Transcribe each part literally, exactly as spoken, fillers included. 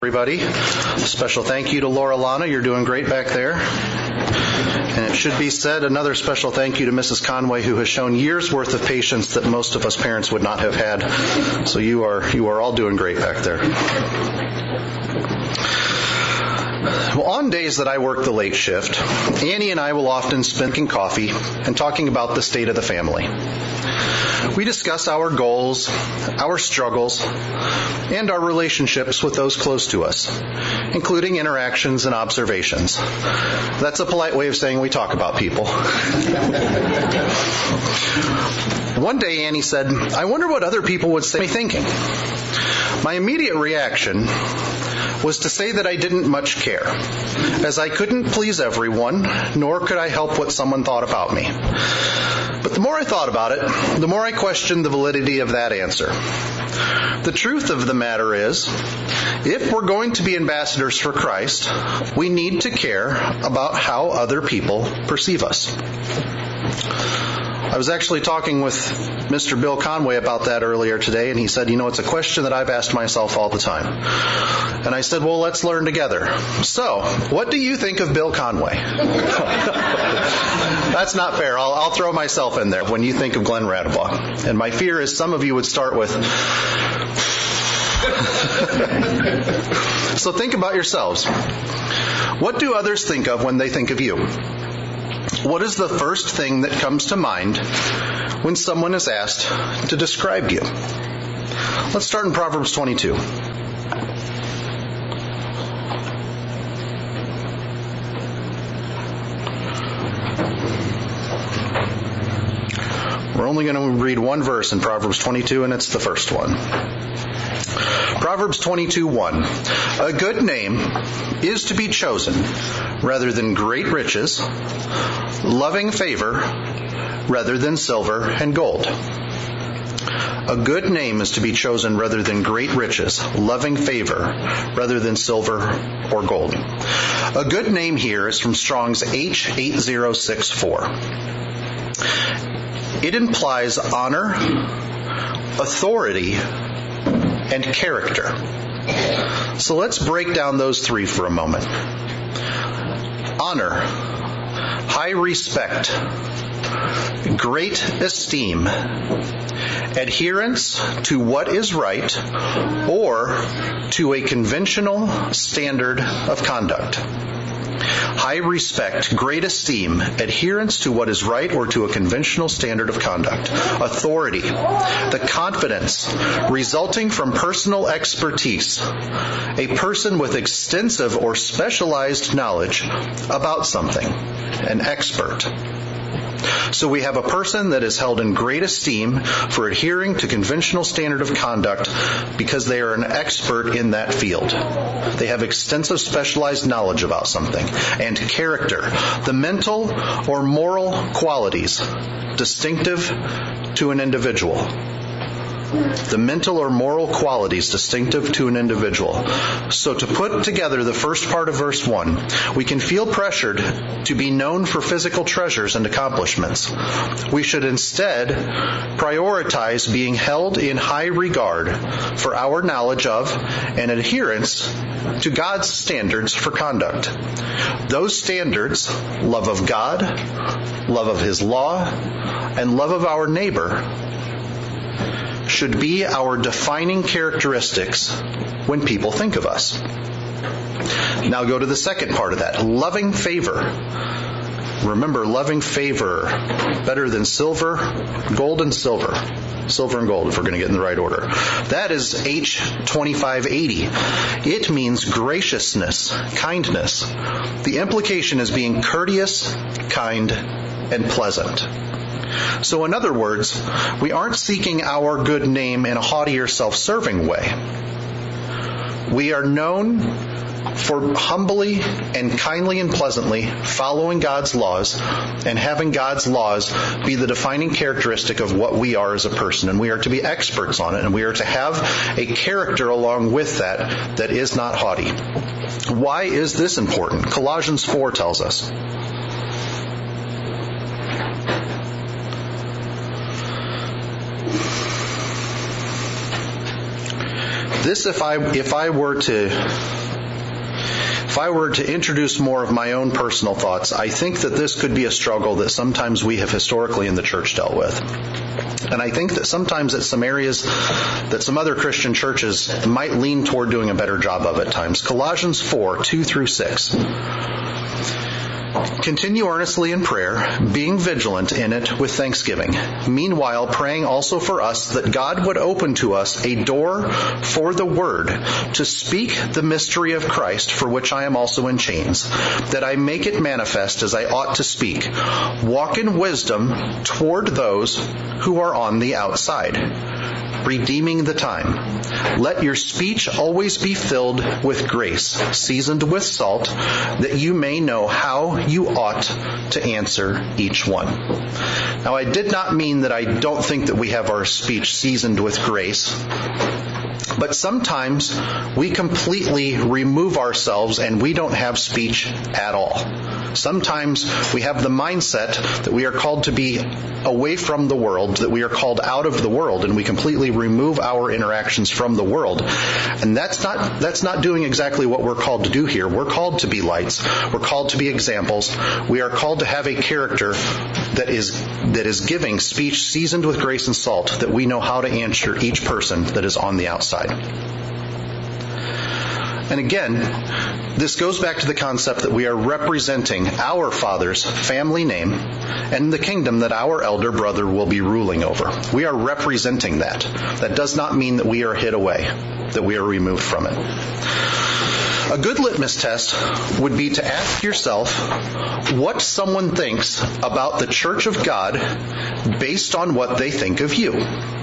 Everybody. A special thank you to Laura Lana. You're doing great back there. And it should be said, another special thank you to Missus Conway, who has shown years worth of patience that most of us parents would not have had. So you are you are all doing great back there. Well, on days that I work the late shift, Annie and I will often spend drinking coffee and talking about the state of the family. We discuss our goals, our struggles, and our relationships with those close to us, including interactions and observations. That's a polite way of saying we talk about people. One day Annie said, "I wonder what other people would say me thinking." My immediate reaction was to say that I didn't much care, as I couldn't please everyone, nor could I help what someone thought about me. But the more I thought about it, the more I questioned the validity of that answer. The truth of the matter is, if we're going to be ambassadors for Christ, we need to care about how other people perceive us. I was actually talking with Mister Bill Conway about that earlier today, and he said, you know, it's a question that I've asked myself all the time. And I said, well, let's learn together. So, what do you think of Bill Conway? That's not fair. I'll, I'll throw myself in there when you think of Glenn Radabaugh. And my fear is some of you would start with... So think about yourselves. What do others think of when they think of you? What is the first thing that comes to mind when someone is asked to describe you? Let's start in Proverbs twenty-two. We're only going to read one verse in Proverbs twenty-two, and it's the first one. Proverbs twenty-two one. A good name is to be chosen rather than great riches, loving favor rather than silver and gold. A good name is to be chosen rather than great riches, loving favor rather than silver or gold. A good name here is from Strong's H eight zero six four. It implies honor, authority, and character. So let's break down those three for a moment. Honor, high respect, great esteem, adherence to what is right or to a conventional standard of conduct. High respect, great esteem, adherence to what is right or to a conventional standard of conduct. Authority, the confidence resulting from personal expertise, a person with extensive or specialized knowledge about something, an expert. So we have a person that is held in great esteem for adhering to conventional standard of conduct because they are an expert in that field. They have extensive specialized knowledge about something. And character, the mental or moral qualities distinctive to an individual. The mental or moral qualities distinctive to an individual. So to put together the first part of verse one, we can feel pressured to be known for physical treasures and accomplishments. We should instead prioritize being held in high regard for our knowledge of and adherence to God's standards for conduct. Those standards, love of God, love of His law, and love of our neighbor, should be our defining characteristics when people think of us. Now go to the second part of that, loving favor. Remember, loving favor, better than silver, gold and silver. Silver and gold, if we're going to get in the right order. That is H twenty-five eighty. It means graciousness, kindness. The implication is being courteous, kind, and pleasant. So in other words, we aren't seeking our good name in a haughty or self-serving way. We are known for humbly and kindly and pleasantly following God's laws and having God's laws be the defining characteristic of what we are as a person. And we are to be experts on it, and we are to have a character along with that that is not haughty. Why is this important? Colossians four tells us. This, if I if I were to if I were to introduce more of my own personal thoughts, I think that this could be a struggle that sometimes we have historically in the church dealt with. And I think that sometimes it's some areas that some other Christian churches might lean toward doing a better job of at times. Colossians four, two through six. Continue earnestly in prayer, being vigilant in it with thanksgiving. Meanwhile, praying also for us that God would open to us a door for the word to speak the mystery of Christ, for which I am also in chains, that I make it manifest as I ought to speak. Walk in wisdom toward those who are on the outside, redeeming the time. Let your speech always be filled with grace, seasoned with salt, that you may know how you ought to answer each one. Now, I did not mean that I don't think that we have our speech seasoned with grace, but sometimes we completely remove ourselves and we don't have speech at all. Sometimes we have the mindset that we are called to be away from the world, that we are called out of the world, and we completely remove our interactions from the world. And that's not that's not doing exactly what we're called to do here. We're called to be lights. We're called to be examples. We are called to have a character that is that is giving speech seasoned with grace and salt, that we know how to answer each person that is on the outside. And again, this goes back to the concept that we are representing our Father's family name and the kingdom that our elder brother will be ruling over. We are representing that. That does not mean that we are hid away, that we are removed from it. A good litmus test would be to ask yourself what someone thinks about the Church of God based on what they think of you.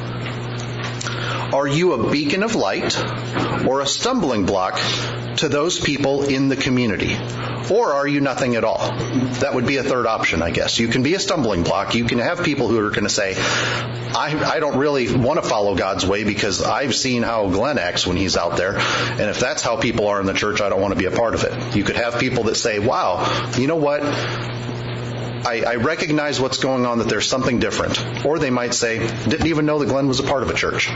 Are you a beacon of light or a stumbling block to those people in the community? Or are you nothing at all? That would be a third option, I guess. You can be a stumbling block. You can have people who are going to say, I, I don't really want to follow God's way because I've seen how Glenn acts when he's out there. And if that's how people are in the church, I don't want to be a part of it. You could have people that say, wow, you know what? I, I recognize what's going on, that there's something different. Or they might say, didn't even know that Glenn was a part of a church.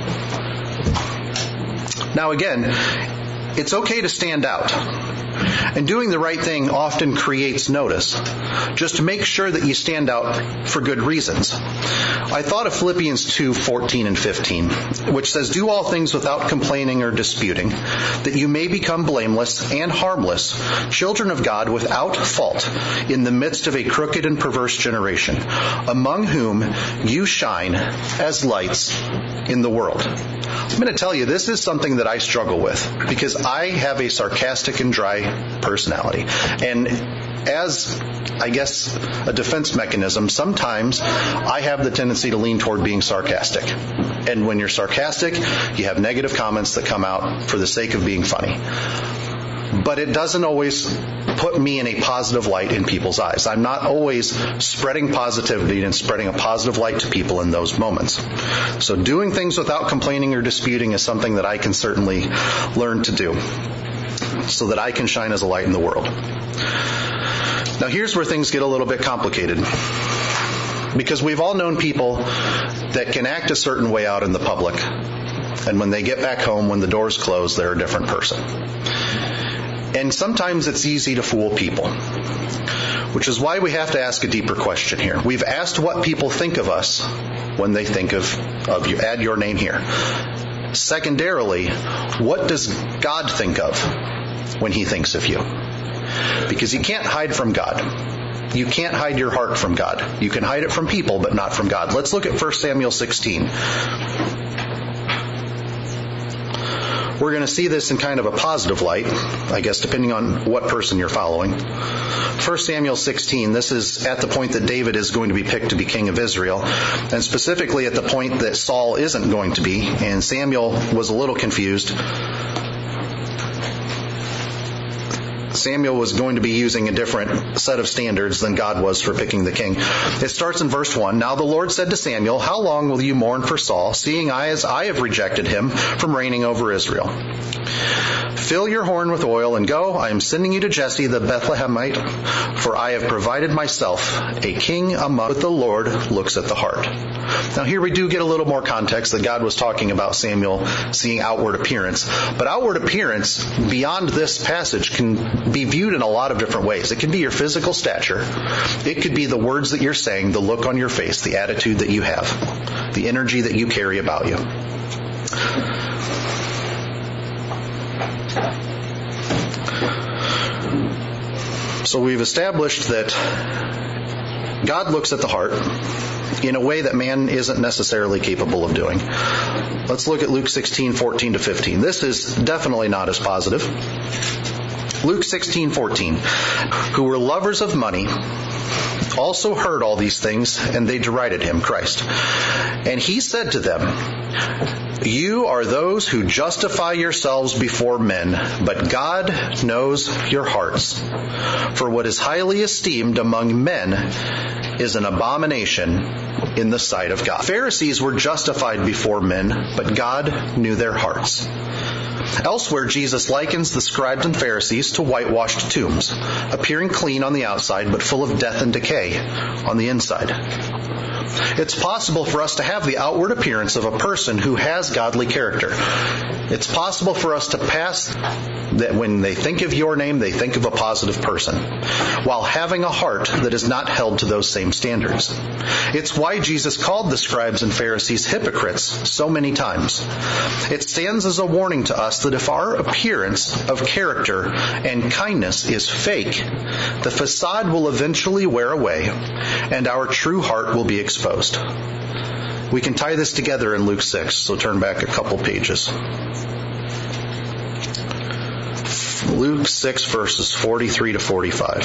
Now again, it's okay to stand out. And doing the right thing often creates notice. Just make sure that you stand out for good reasons. I thought of Philippians two, fourteen and fifteen, which says, do all things without complaining or disputing, that you may become blameless and harmless, children of God without fault, in the midst of a crooked and perverse generation, among whom you shine as lights in the world. I'm going to tell you, this is something that I struggle with, because I have a sarcastic and dry personality. And as, I guess, a defense mechanism, sometimes I have the tendency to lean toward being sarcastic. And when you're sarcastic, you have negative comments that come out for the sake of being funny. But it doesn't always put me in a positive light in people's eyes. I'm not always spreading positivity and spreading a positive light to people in those moments. So doing things without complaining or disputing is something that I can certainly learn to do, so that I can shine as a light in the world. Now here's where things get a little bit complicated, because we've all known people that can act a certain way out in the public, and when they get back home, when the doors close, they're a different person. And sometimes it's easy to fool people, which is why we have to ask a deeper question here. We've asked what people think of us when they think of, of you. Add your name here. Secondarily, what does God think of when he thinks of you? Because you can't hide from God. You can't hide your heart from God. You can hide it from people, but not from God. Let's look at First Samuel sixteen. We're going to see this in kind of a positive light, I guess, depending on what person you're following. First Samuel sixteen, this is at the point that David is going to be picked to be king of Israel, and specifically at the point that Saul isn't going to be, and Samuel was a little confused. Samuel was going to be using a different set of standards than God was for picking the king. It starts in verse one. Now the Lord said to Samuel, how long will you mourn for Saul, seeing I as I have rejected him from reigning over Israel? Fill your horn with oil and go. I am sending you to Jesse the Bethlehemite, for I have provided myself a king among. But the Lord looks at the heart. Now here we do get a little more context that God was talking about Samuel seeing outward appearance. But outward appearance beyond this passage can be viewed in a lot of different ways. It can be your physical stature. It could be the words that you're saying, the look on your face, the attitude that you have, the energy that you carry about you. So we've established that God looks at the heart in a way that man isn't necessarily capable of doing. Let's look at Luke sixteen, fourteen to fifteen. This is definitely not as positive. Luke sixteen, fourteen. Who were lovers of money also heard all these things, and they derided him, Christ. And he said to them, you are those who justify yourselves before men, but God knows your hearts. For what is highly esteemed among men is an abomination in the sight of God. Pharisees were justified before men, but God knew their hearts. Elsewhere, Jesus likens the scribes and Pharisees to whitewashed tombs, appearing clean on the outside, but full of death and decay on the inside. It's possible for us to have the outward appearance of a person who has godly character. It's possible for us to pass that when they think of your name, they think of a positive person, while having a heart that is not held to those same standards. It's why Jesus called the scribes and Pharisees hypocrites so many times. It stands as a warning to us that if our appearance of character and kindness is fake, the facade will eventually wear away and our true heart will be exposed. We can tie this together in Luke six, so turn back a couple pages. Luke six, verses forty-three to forty-five.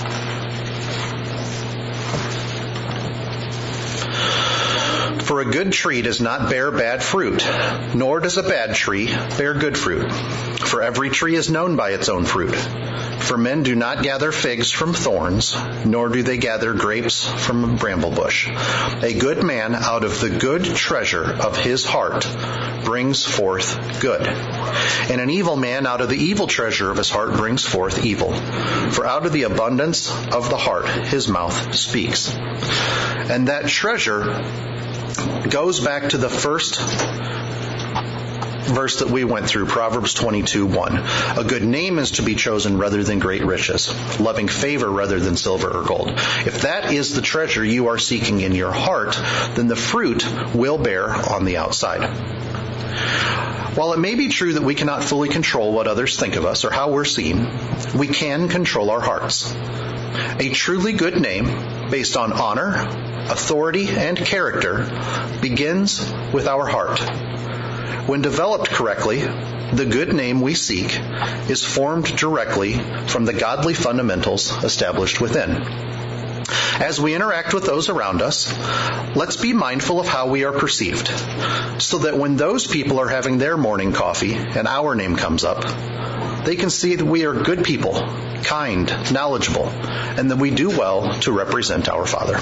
For a good tree does not bear bad fruit, nor does a bad tree bear good fruit. For every tree is known by its own fruit. For men do not gather figs from thorns, nor do they gather grapes from a bramble bush. A good man out of the good treasure of his heart brings forth good. And an evil man out of the evil treasure of his heart brings forth evil. For out of the abundance of the heart his mouth speaks. And that treasure goes back to the first verse that we went through, Proverbs twenty-two, one. A good name is to be chosen rather than great riches, loving favor rather than silver or gold. If that is the treasure you are seeking in your heart, then the fruit will bear on the outside. While it may be true that we cannot fully control what others think of us or how we're seen, we can control our hearts. A truly good name, based on honor, authority, and character, begins with our heart. When developed correctly, the good name we seek is formed directly from the godly fundamentals established within. As we interact with those around us, let's be mindful of how we are perceived, so that when those people are having their morning coffee and our name comes up, they can see that we are good people, kind, knowledgeable, and that we do well to represent our Father.